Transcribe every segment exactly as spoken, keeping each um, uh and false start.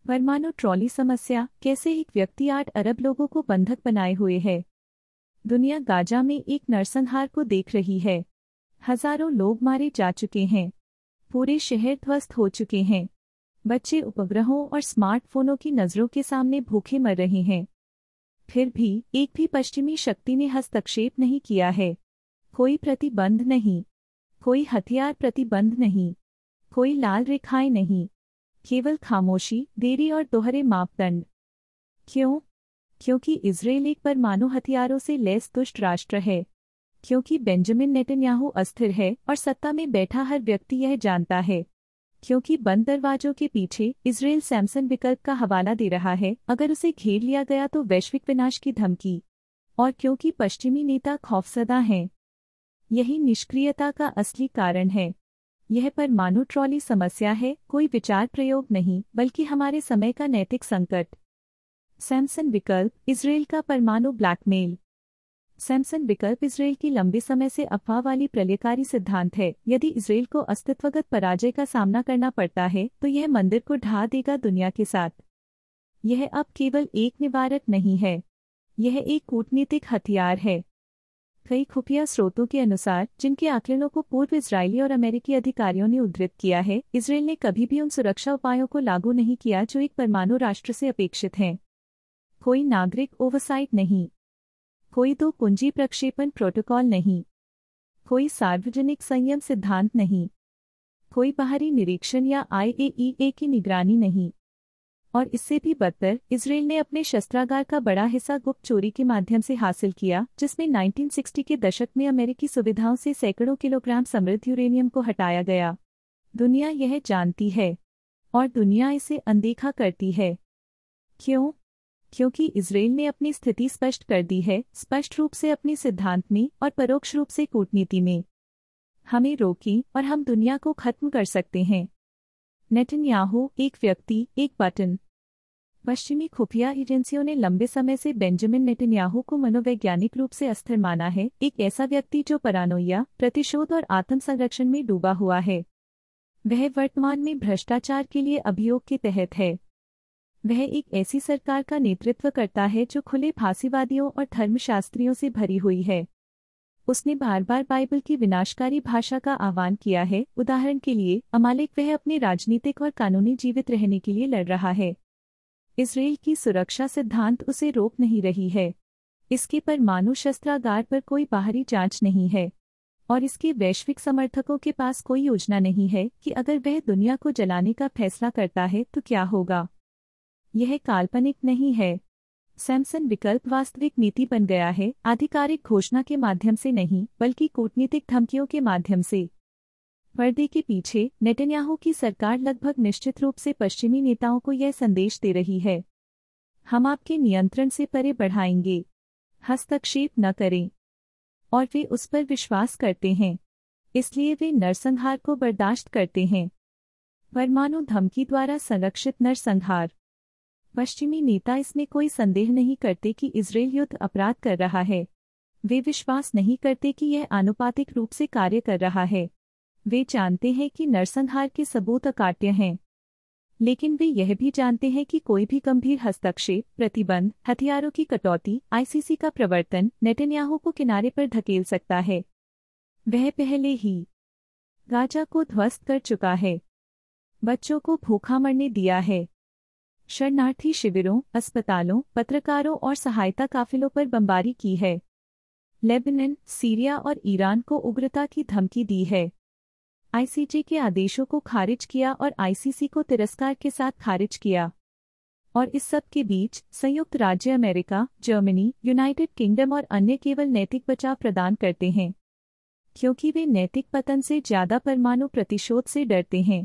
परमाणु ट्रॉली समस्या, कैसे एक व्यक्ति आठ अरब लोगों को बंधक बनाए हुए है। दुनिया गाजा में एक नरसंहार को देख रही है। हजारों लोग मारे जा चुके हैं। पूरे शहर ध्वस्त हो चुके हैं। बच्चे उपग्रहों और स्मार्टफोनों की नज़रों के सामने भूखे मर रहे हैं। फिर भी एक भी पश्चिमी शक्ति ने हस्तक्षेप नहीं किया है। कोई प्रतिबंध नहीं, कोई हथियार प्रतिबंध नहीं, कोई लाल रेखाएं नहीं, केवल खामोशी, देरी और दोहरे मापदंड। क्यों? क्योंकि इजराइल एक परमाणु हथियारों से लैस दुष्ट राष्ट्र है। क्योंकि बेंजामिन नेतन्याहू अस्थिर है और सत्ता में बैठा हर व्यक्ति यह जानता है। क्योंकि बंद दरवाजों के पीछे इजराइल सैमसन विकल्प का हवाला दे रहा है, अगर उसे घेर लिया गया तो वैश्विक विनाश की धमकी। और क्योंकि पश्चिमी नेता खौफजदा हैं। यही निष्क्रियता का असली कारण है। यह परमाणु ट्रॉली समस्या है, कोई विचार प्रयोग नहीं, बल्कि हमारे समय का नैतिक संकट। सैमसन विकल्प, इजराइल का परमाणु ब्लैकमेल। सैमसन विकल्प इजराइल की लंबे समय से अफवाह वाली प्रलयकारी सिद्धांत है। यदि इजराइल को अस्तित्वगत पराजय का सामना करना पड़ता है तो यह मंदिर को ढा देगा दुनिया के साथ। यह अब केवल एक निवारक नहीं है, यह एक कूटनीतिक हथियार है। कई खुफिया स्रोतों के अनुसार, जिनके आकलनों को पूर्व इजरायली और अमेरिकी अधिकारियों ने उद्धृत किया है, इजराइल ने कभी भी उन सुरक्षा उपायों को लागू नहीं किया जो एक परमाणु राष्ट्र से अपेक्षित हैं। कोई नागरिक ओवरसाइट नहीं, कोई दो कुंजी प्रक्षेपण प्रोटोकॉल नहीं, कोई सार्वजनिक संयम सिद्धांत नहीं, कोई बाहरी निरीक्षण या आई ए ई ए की निगरानी नहीं। और इससे भी बदतर, इजराइल ने अपने शस्त्रागार का बड़ा हिस्सा गुप्त चोरी के माध्यम से हासिल किया, जिसमें उन्नीस सौ साठ के दशक में अमेरिकी सुविधाओं से सैकड़ों किलोग्राम समृद्ध यूरेनियम को हटाया गया। दुनिया यह जानती है और दुनिया इसे अनदेखा करती है। क्यों? क्योंकि इजराइल ने अपनी स्थिति स्पष्ट कर दी है, स्पष्ट रूप से अपने सिद्धांत में और परोक्ष रूप से कूटनीति में। हमें रोकें और हम दुनिया को खत्म कर सकते हैं। नेतन्याहू, एक व्यक्ति, एक बटन। पश्चिमी खुफिया एजेंसियों ने लंबे समय से बेंजामिन नेतन्याहू को मनोवैज्ञानिक रूप से अस्थिर माना है, एक ऐसा व्यक्ति जो पैरानोइया, प्रतिशोध और आत्मसंरक्षण में डूबा हुआ है। वह वर्तमान में भ्रष्टाचार के लिए अभियोग के तहत है। वह एक ऐसी सरकार का नेतृत्व करता है जो खुले फांसीवादियों और धर्मशास्त्रियों से भरी हुई है। उसने बार बार बाइबल की विनाशकारी भाषा का आह्वान किया है। उदाहरण के लिए, अमालेक वह अपने राजनीतिक और कानूनी जीवित रहने के लिए लड़ रहा है। इजराइल की सुरक्षा सिद्धांत उसे रोक नहीं रही है। इसके परमाणु शस्त्रागार पर कोई बाहरी जांच नहीं है और इसके वैश्विक समर्थकों के पास कोई योजना नहीं है कि अगर वह दुनिया को जलाने का फैसला करता है तो क्या होगा। यह काल्पनिक नहीं है। सैमसन विकल्प वास्तविक नीति बन गया है, आधिकारिक घोषणा के माध्यम से नहीं, बल्कि कूटनीतिक धमकियों के माध्यम से। पर्दे के पीछे नेतन्याहू की सरकार लगभग निश्चित रूप से पश्चिमी नेताओं को यह संदेश दे रही है, हम आपके नियंत्रण से परे बढ़ाएंगे, हस्तक्षेप न करें। और वे उस पर विश्वास करते हैं, इसलिए वे नरसंहार को बर्दाश्त करते हैं। परमाणु धमकी द्वारा संरक्षित नरसंहार। पश्चिमी नेता इसमें कोई संदेह नहीं करते कि इजराइल युद्ध अपराध कर रहा है। वे विश्वास नहीं करते कि यह आनुपातिक रूप से कार्य कर रहा है। वे जानते हैं कि नरसंहार के सबूत अकाट्य हैं, लेकिन वे यह भी जानते हैं कि कोई भी गंभीर हस्तक्षेप, प्रतिबंध, हथियारों की कटौती, आई सी सी का प्रवर्तन नेतन्याहू को किनारे पर धकेल सकता है। वह पहले ही गाजा को ध्वस्त कर चुका है, बच्चों को भूखा मरने दिया है, शरणार्थी शिविरों, अस्पतालों, पत्रकारों और सहायता काफिलों पर बमबारी की है, लेबनान, सीरिया और ईरान को उग्रता की धमकी दी है, आई सी जे के आदेशों को खारिज किया और आई सी सी को तिरस्कार के साथ खारिज किया। और इस सब के बीच संयुक्त राज्य अमेरिका, जर्मनी, यूनाइटेड किंगडम और अन्य केवल नैतिक बचाव प्रदान करते हैं, क्योंकि वे नैतिक पतन से ज्यादा परमाणु प्रतिशोध से डरते हैं।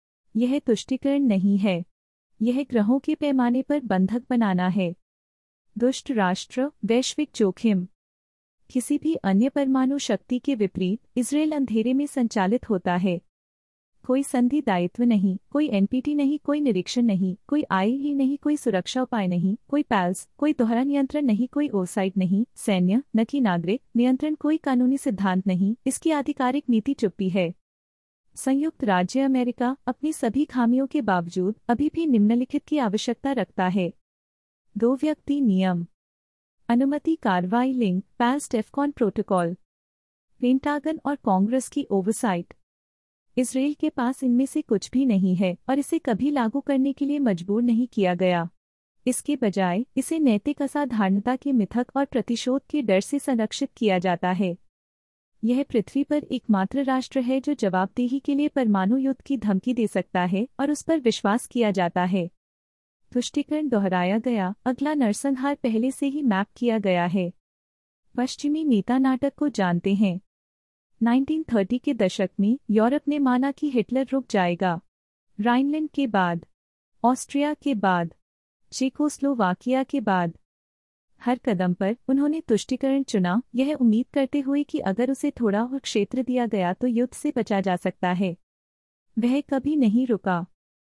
यह तुष्टीकरण नहीं है, यह ग्रहों के पैमाने पर बंधक बनाना है। दुष्ट राष्ट्र, वैश्विक जोखिम। किसी भी अन्य परमाणु शक्ति के विपरीत इजराइल अंधेरे में संचालित होता है। कोई संधि दायित्व नहीं, कोई एन पी टी नहीं, कोई निरीक्षण नहीं, कोई आई ई नहीं, कोई सुरक्षा उपाय नहीं, कोई पैल्स, कोई दोहरा नियंत्रण नहीं, कोई ओवरसाइट नहीं, सैन्य न कि नागरिक नियंत्रण, कोई कानूनी सिद्धांत नहीं। इसकी आधिकारिक नीति चुप्पी है। संयुक्त राज्य अमेरिका अपनी सभी खामियों के बावजूद अभी भी निम्नलिखित की आवश्यकता रखता है। दो व्यक्ति नियम, अनुमति कार्रवाई लिंक, पास टेफ्कॉन प्रोटोकॉल, पेंटागन और कांग्रेस की ओवरसाइट। इजराइल के पास इनमें से कुछ भी नहीं है और इसे कभी लागू करने के लिए मजबूर नहीं किया गया। इसके बजाय इसे नैतिक असाधारणता के मिथक और प्रतिशोध के डर से संरक्षित किया जाता है। यह पृथ्वी पर एकमात्र राष्ट्र है जो जवाबदेही के लिए परमाणु युद्ध की धमकी दे सकता है और उस पर विश्वास किया जाता है। तुष्टीकरण दोहराया गया, अगला नरसंहार पहले से ही मैप किया गया है। पश्चिमी नेता नाटक को जानते हैं। उन्नीस सौ तीस के दशक में यूरोप ने माना कि हिटलर रुक जाएगा। राइनलैंड के बाद, ऑस्ट्रिया के बाद, चेकोस्लोवाकिया के बाद, हर कदम पर उन्होंने तुष्टीकरण चुना, यह उम्मीद करते हुए कि अगर उसे थोड़ा और क्षेत्र दिया गया तो युद्ध से बचा जा सकता है। वह कभी नहीं रुका।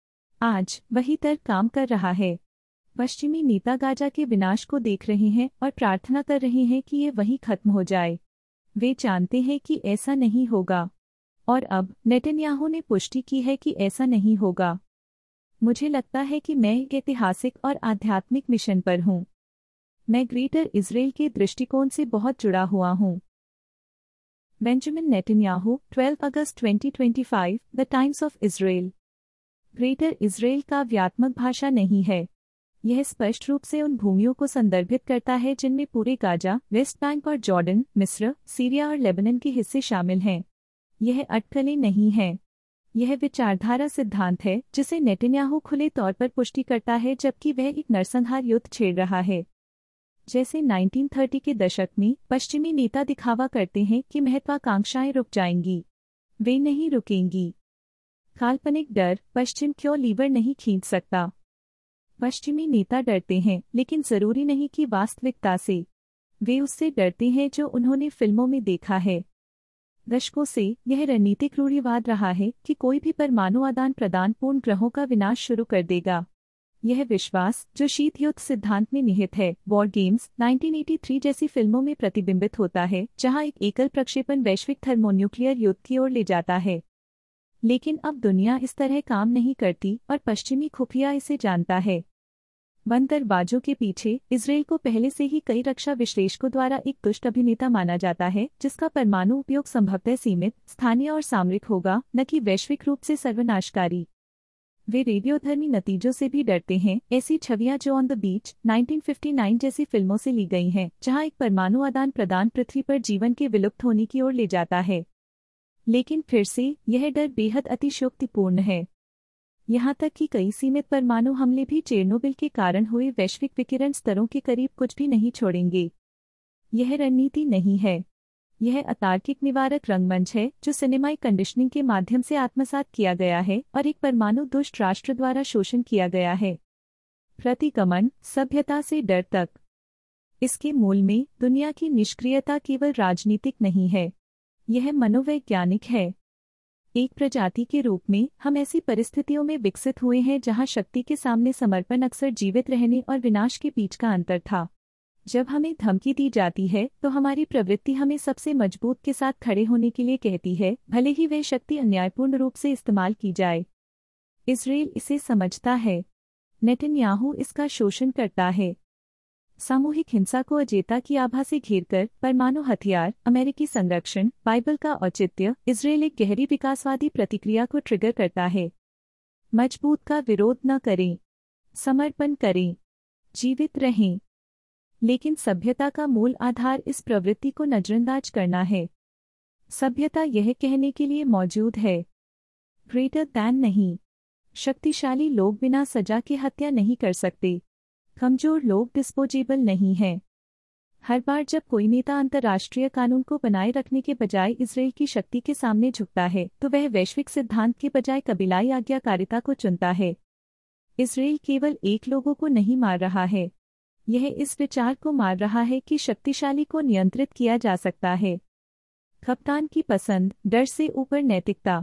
आज वही तर्क काम कर रहा है। पश्चिमी नेता गाजा के विनाश को देख रहे हैं और प्रार्थना कर रहे हैं कि ये वहीं खत्म हो जाए। वे जानते हैं कि ऐसा नहीं होगा और अब नेतन्याहू ने पुष्टि की है कि ऐसा नहीं होगा। मुझे लगता है कि मैं एक ऐतिहासिक और आध्यात्मिक मिशन पर हूँ। मैं ग्रेटर इजराइल के दृष्टिकोण से बहुत जुड़ा हुआ हूँ। बेंजामिन नेतन्याहू, बारह अगस्त दो हज़ार पच्चीस, the Times of Israel. Greater Israel काव्यात्मक भाषा नहीं है। यह स्पष्ट रूप से उन भूमियों को संदर्भित करता है जिनमें पूरे गाजा, वेस्ट बैंक और जॉर्डन, मिस्र, सीरिया और लेबनान के हिस्से शामिल हैं। यह अटकलें नहीं है। यह विचारधारा सिद्धांत है जिसे नेतन्याहू खुले तौर पर पुष्टि करता है जबकि वह एक नरसंहार युद्ध छेड़ रहा है। जैसे उन्नीस सौ तीस के दशक में पश्चिमी नेता दिखावा करते हैं कि महत्वाकांक्षाएं रुक जाएंगी, वे नहीं रुकेंगी। काल्पनिक डर, पश्चिम क्यों लीवर नहीं खींच सकता। पश्चिमी नेता डरते हैं लेकिन जरूरी नहीं कि वास्तविकता से। वे उससे डरते हैं जो उन्होंने फिल्मों में देखा है। दशकों से यह रणनीतिक रूढ़िवाद रहा है कि कोई भी परमाणु आदान प्रदान पूर्ण ग्रहों का विनाश शुरू कर देगा। यह विश्वास जो शीत युद्ध सिद्धांत में निहित है, वॉर गेम्स, उन्नीस सौ तिरासी जैसी फिल्मों में प्रतिबिंबित होता है, जहां एक एकल प्रक्षेपण वैश्विक थर्मोन्यूक्लियर युद्ध की ओर ले जाता है। लेकिन अब दुनिया इस तरह काम नहीं करती और पश्चिमी खुफिया इसे जानता है। बंद दरवाजों के पीछे इजराइल को पहले से ही कई रक्षा विश्लेषकों द्वारा एक दुष्ट अभिनेता माना जाता है जिसका परमाणु उपयोग संभवतः सीमित, स्थानीय और सामरिक होगा, न कि वैश्विक रूप से सर्वनाशकारी। वे रेडियोधर्मी नतीजों से भी डरते हैं, ऐसी छवियां जो ऑन द बीच, उन्नीस सौ उनसठ जैसी फिल्मों से ली गई हैं, जहां एक परमाणु आदान प्रदान पृथ्वी पर जीवन के विलुप्त होने की ओर ले जाता है। लेकिन फिर से यह डर बेहद अतिशयोक्तिपूर्ण है। यहाँ तक कि कई सीमित परमाणु हमले भी चेरनोबिल के कारण हुए वैश्विक विकिरण स्तरों के करीब कुछ भी नहीं छोड़ेंगे। यह रणनीति नहीं है। यह अतार्किक निवारक रंगमंच है जो सिनेमाई कंडीशनिंग के माध्यम से आत्मसात किया गया है और एक परमाणु दुष्ट राष्ट्र द्वारा शोषण किया गया है। प्रतिगमन, सभ्यता से डर तक। इसके मूल में दुनिया की निष्क्रियता केवल राजनीतिक नहीं है, यह मनोवैज्ञानिक है। एक प्रजाति के रूप में हम ऐसी परिस्थितियों में विकसित हुए हैं जहां शक्ति के सामने समर्पण अक्सर जीवित रहने और विनाश के बीच का अंतर था। जब हमें धमकी दी जाती है तो हमारी प्रवृत्ति हमें सबसे मजबूत के साथ खड़े होने के लिए कहती है, भले ही वह शक्ति अन्यायपूर्ण रूप से इस्तेमाल की जाए। इजराइल इसे समझता है। नेतन्याहू इसका शोषण करता है। सामूहिक हिंसा को अजेता की आभा से घेरकर परमाणु हथियार, अमेरिकी संरक्षण, बाइबल का औचित्य, इजराइल एक गहरी विकासवादी प्रतिक्रिया को ट्रिगर करता है। मजबूत का विरोध न करें, समर्पण करें, जीवित रहें। लेकिन सभ्यता का मूल आधार इस प्रवृत्ति को नजरअंदाज करना है। सभ्यता यह कहने के लिए मौजूद है, ग्रेटर दैन नहीं। शक्तिशाली लोग बिना सजा के हत्या नहीं कर सकते। कमजोर लोग डिस्पोजेबल नहीं हैं। हर बार जब कोई नेता अंतर्राष्ट्रीय कानून को बनाए रखने के बजाय इजराइल की शक्ति के सामने झुकता है तो वह वैश्विक सिद्धांत के बजाय कबीलाई आज्ञाकारिता को चुनता है। इजराइल केवल एक लोगों को नहीं मार रहा है, यह इस विचार को मार रहा है कि शक्तिशाली को नियंत्रित किया जा सकता है। कप्तान की पसंद, डर से ऊपर नैतिकता।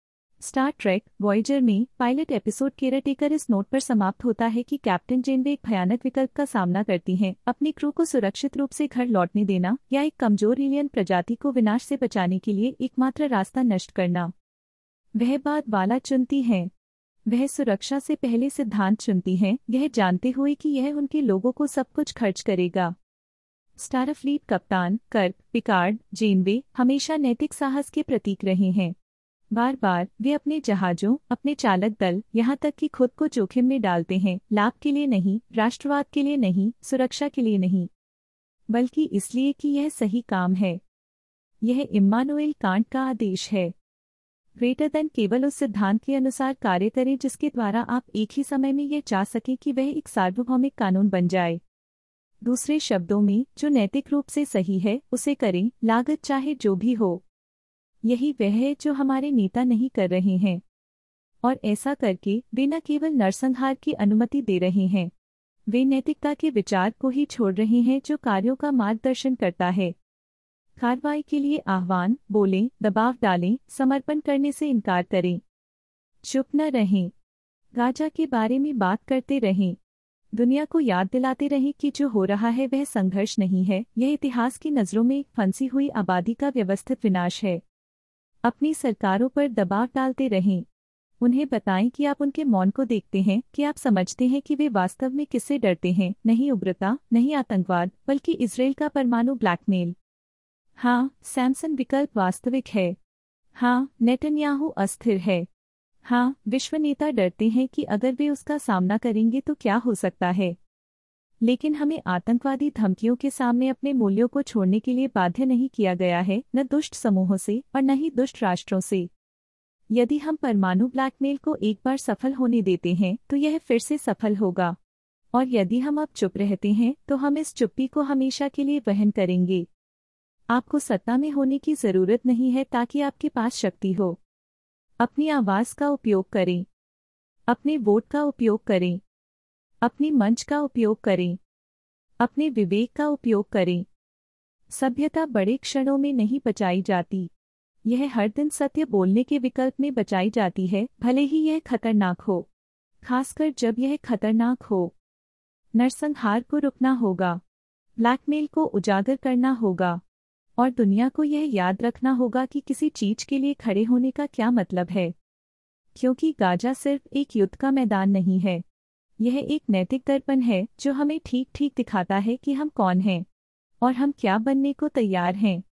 स्टार ट्रेक वॉयेजर में पायलट एपिसोड केयरटेकर इस नोट पर समाप्त होता है कि कैप्टन जेनवे एक भयानक विकल्प का सामना करती हैं, अपनी क्रू को सुरक्षित रूप से घर लौटने देना या एक कमजोर एलियन प्रजाति को विनाश से बचाने के लिए एकमात्र रास्ता नष्ट करना। वह बाद वाला चुनती हैं। वह सुरक्षा से पहले सिद्धांत चुनती हैं, यह जानते हुए कि यह उनके लोगों को सब कुछ खर्च करेगा। स्टारफ्लीट कप्तान कर्क, पिकार्ड, जेनवे हमेशा नैतिक साहस के प्रतीक रहे हैं। बार बार वे अपने जहाजों, अपने चालक दल, यहाँ तक कि खुद को जोखिम में डालते हैं, लाभ के लिए नहीं, राष्ट्रवाद के लिए नहीं, सुरक्षा के लिए नहीं, बल्कि इसलिए कि यह सही काम है। यह इम्मानुएल कांट का आदेश है। ग्रेटर देन केवल उस सिद्धांत के अनुसार कार्य करें जिसके द्वारा आप एक ही समय में यह चाह सकें कि वह एक सार्वभौमिक कानून बन जाए। दूसरे शब्दों में, जो नैतिक रूप से सही है उसे करें, लागत चाहे जो भी हो। यही वह है जो हमारे नेता नहीं कर रहे हैं। और ऐसा करके वे न केवल नरसंहार की अनुमति दे रहे हैं, वे नैतिकता के विचार को ही छोड़ रहे हैं जो कार्यों का मार्गदर्शन करता है। कार्रवाई के लिए आह्वान, बोलें, दबाव डालें, समर्पण करने से इनकार करें, चुप न रहें, गाजा के बारे में बात करते रहें, दुनिया को याद दिलाते रहें कि जो हो रहा है वह संघर्ष नहीं है, यह इतिहास की नज़रों में एक फंसी हुई आबादी का व्यवस्थित विनाश है। अपनी सरकारों पर दबाव डालते रहें, उन्हें बताएं कि आप उनके मौन को देखते हैं, कि आप समझते हैं कि वे वास्तव में किससे डरते हैं, नहीं उग्रता, नहीं आतंकवाद, बल्कि इजराइल का परमाणु ब्लैकमेल। हाँ, सैमसन विकल्प वास्तविक है। हाँ, नेतन्याहू अस्थिर है। हाँ, विश्व नेता डरते हैं कि अगर वे उसका सामना करेंगे तो क्या हो सकता है। लेकिन हमें आतंकवादी धमकियों के सामने अपने मूल्यों को छोड़ने के लिए बाध्य नहीं किया गया है, न दुष्ट समूहों से और न ही दुष्ट राष्ट्रों से। यदि हम परमाणु ब्लैकमेल को एक बार सफल होने देते हैं तो यह फिर से सफल होगा, और यदि हम अब चुप रहते हैं तो हम इस चुप्पी को हमेशा के लिए वहन करेंगे। आपको सत्ता में होने की जरूरत नहीं है ताकि आपके पास शक्ति हो। अपनी आवाज़ का उपयोग करें, अपने वोट का उपयोग करें, अपनी मंच का उपयोग करें, अपने विवेक का उपयोग करें। सभ्यता बड़े क्षणों में नहीं बचाई जाती, यह हर दिन सत्य बोलने के विकल्प में बचाई जाती है, भले ही यह खतरनाक हो, खासकर जब यह खतरनाक हो। नरसंहार को रुकना होगा, ब्लैकमेल को उजागर करना होगा, और दुनिया को यह याद रखना होगा कि किसी चीज के लिए खड़े होने का क्या मतलब है। क्योंकि गाजा सिर्फ एक युद्ध का मैदान नहीं है, यह एक नैतिक दर्पण है जो हमें ठीक ठीक दिखाता है कि हम कौन हैं और हम क्या बनने को तैयार हैं।